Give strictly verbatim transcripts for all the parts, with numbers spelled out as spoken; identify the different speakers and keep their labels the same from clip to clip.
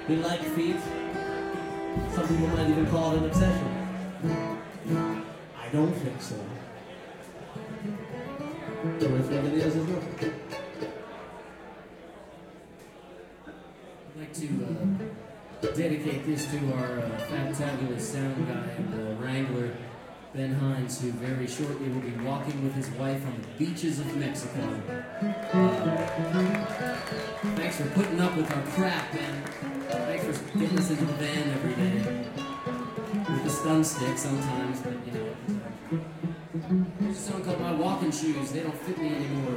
Speaker 1: We like feet. Some people might even call it an obsession. I don't think so. The way for everybody else is not.
Speaker 2: I'd like to uh, dedicate this to our uh, fantabulous sound guy and uh, wrangler, Ben Hines, who very shortly will be walking with his wife on the beaches of Mexico. Uh, thanks for putting up with our crap, man. Thanks for getting us into the van every day. With the stun stick sometimes, but you know. There's a song called My Walking Shoes. They don't fit me anymore.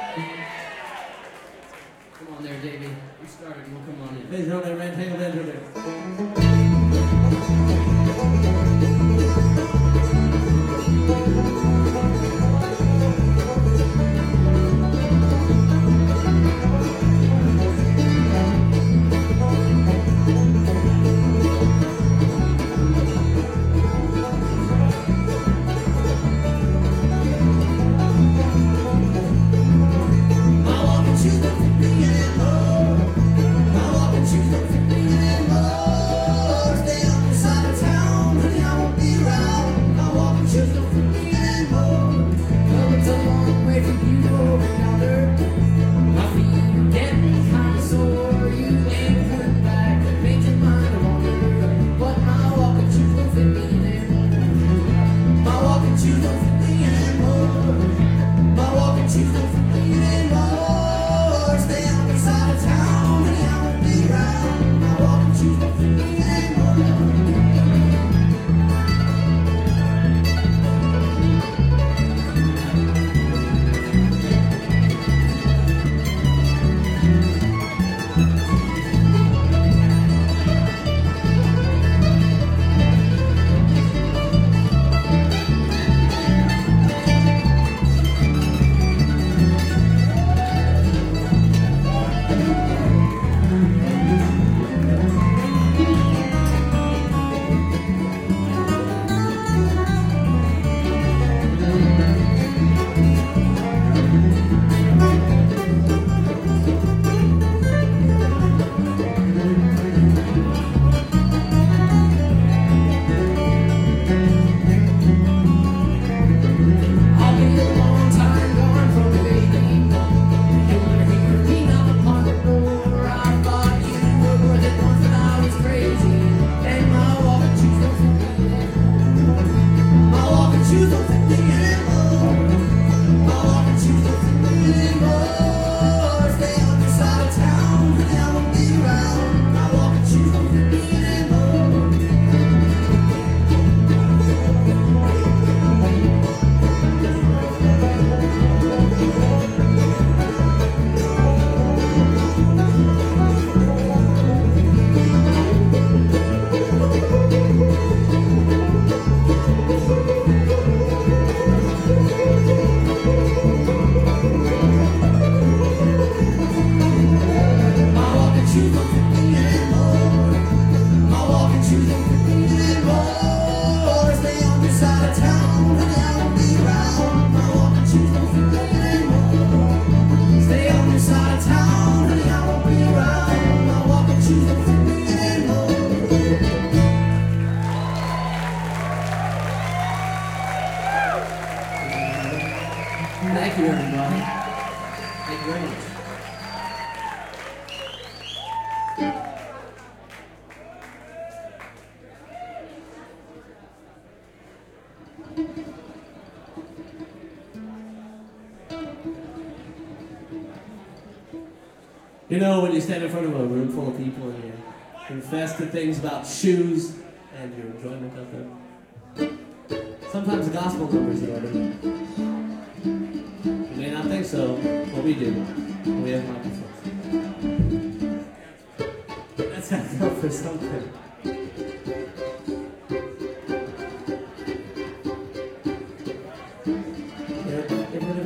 Speaker 2: Come on there, Davey. You started, we'll come on in.
Speaker 1: Ladies and gentlemen, Red Tangle Banjo there.
Speaker 2: Thank you, everybody. Thank you very much.
Speaker 1: You know, when you stand in front of a room full of people and you confess to things about shoes and your enjoyment of them, sometimes the gospel numbers are already. You may not think so, but we do. We have microphones. Let's have to go for something.